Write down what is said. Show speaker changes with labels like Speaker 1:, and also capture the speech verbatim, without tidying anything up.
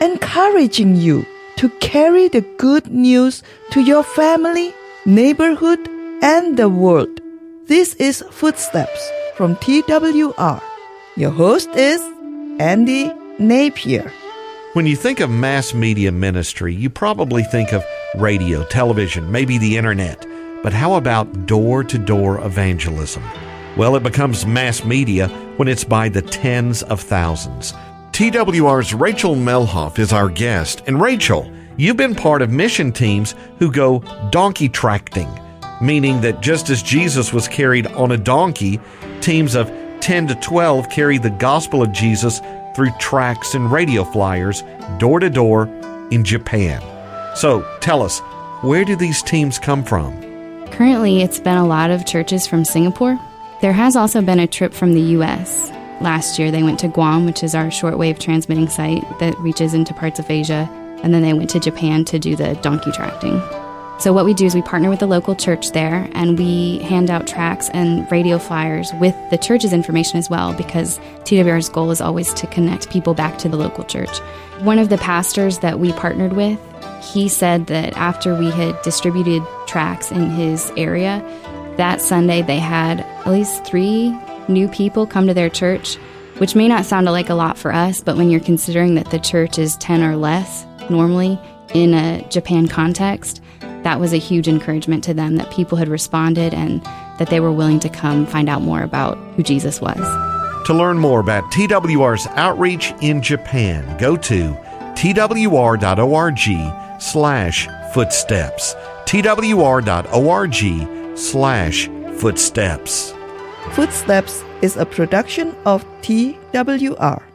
Speaker 1: encouraging you to carry the good news to your family, neighborhood, and the world. This is Footsteps from T W R. Your host is Andy Napier.
Speaker 2: When you think of mass media ministry, you probably think of radio, television, maybe the internet. But how about door-to-door evangelism? Well, it becomes mass media when it's by the tens of thousands. T W R's Rachel Melhoff is our guest. And Rachel, you've been part of mission teams who go donkey tracting, meaning that just as Jesus was carried on a donkey, teams of ten to twelve carry the gospel of Jesus through tracts and radio flyers, door to door in Japan. So tell us, where do these teams come from?
Speaker 3: Currently, it's been a lot of churches from Singapore. There has also been a trip from the U S Last year, they went to Guam, which is our shortwave transmitting site that reaches into parts of Asia. And then they went to Japan to do the donkey tracting. So what we do is we partner with the local church there, and we hand out tracts and radio flyers with the church's information as well, because T W R's goal is always to connect people back to the local church. One of the pastors that we partnered with, he said that after we had distributed tracts in his area, that Sunday they had at least three new people come to their church, which may not sound like a lot for us, but when you're considering that the church is ten or less normally in a Japan context, that was a huge encouragement to them that people had responded and that they were willing to come find out more about who Jesus was.
Speaker 2: To learn more about T W R's outreach in Japan, go to twr.org slash footsteps. twr.org slash footsteps.
Speaker 1: Footsteps is a production of T W R.